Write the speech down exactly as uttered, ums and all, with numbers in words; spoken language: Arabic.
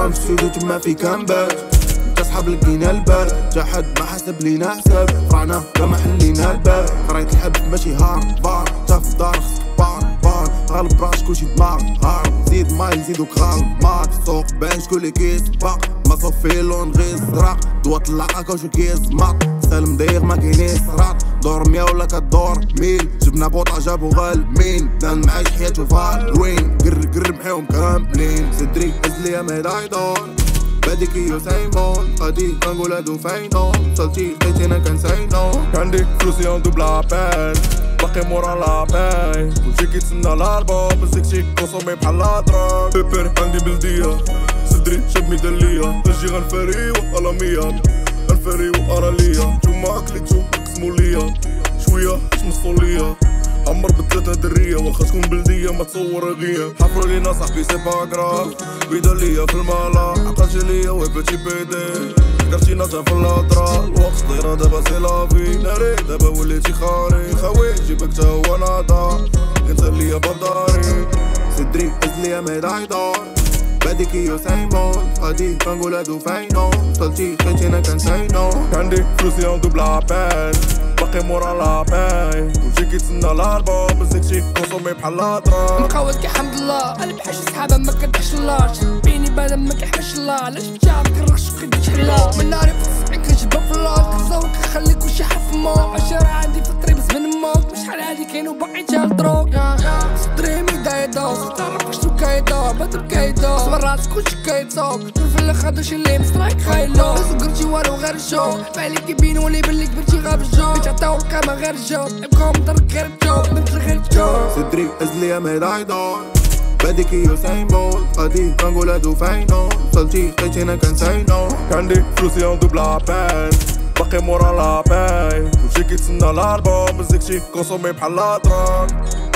كان ستوديو تما في كامبات صحاب لقينا البال جا حد ما حسب لينا حساب فرعنا كما حلينا الباب قريت الحب ماشي هارد بار تا في دار خصك بار بار غالب براش كلشي دماغ هارد زيد ماي نزيدوك غالب مات السوق بان شكون لي كيسبق ما صوفي لون غير زرق دوا طلع هاكا وشو كيسمط سالم دايغ ما كاينين صراط دور ميا ولا كدور ميل جبنا بوطا جابو غالمين دان معايش حياتو فالوين قر قر بحيهم كاملين صدري هز ليا ميداي دور بديك يوسين بول غادي كنقول هادو فاينو وصلتي لقيتي انا كنساينو عندي فلوسي اون دوبل ابال باقي مورا لاباي كلشي كيتسنى الالبوم بزيكتي كونسومي بحال لاطرا بيبر عندي بلدية صدري شاب ميدالية نجي غنفاري وقالا مية غنفاري وقالا ليا نتوما كليتو قسمو ليا شوية تمصو ليا عمر بثلاثة درية واخا تكون بلدية ما تصور غيا حفرو لينا صاحبي سي با كراف بيدا ليا في المالا عقلتي ليا وي بيتي بيدي كرتينا تا في الهضرة الوقت طيرة دابا سي لافي ناري دابا وليتي خاري خاوي جيبك تا هو ناضا كنت ليا باب داري صدري هز ليا ميداي دور بديك يوسين بول غادي كنقول هادو فاينو وصلتي لقيتي انا كنساينو عندي فلوسي اون دوبل ابال باقي مورا لاباي كلشي كيتسنى الالبوم بزيكتي كونسومي بحال لاطرا مقاود كي حمد الله قلب حاش صحابه ما كنتحش الله بيني بدا ما كيحمش الله علاش بتاع ما كنرقش كيديك حلا من ناري في السبعين كنجبد في الله كنزوق كنخليك وشي حف مو عشرة عندي في الطريق بس من موت وشحال هادي كاين وباقي تهضرو صدري ميداي دوز تعرف شنو كايدو بدا بكايدو صبر راسك كلشي كيتصوب في الاخر هادو شي اللي مسترايك خايلو صقرتي والو غير الشو بالك كيبين ولي بلي كبرتي غاب الجو تعطاو القامة غير الجو ابقاو مدرك غير الجو مثل غير الجو صدري هز ليا ميداي دور بديك يوسين بول غادي كنقول هادو فاينو وصلتي لقيتي انا كنساينو عندي فلوسي اون دوبل ابال باقي مورا لاباي كلشي كيتسنى الالبوم بزيكتي كونسومي بحال لاطرا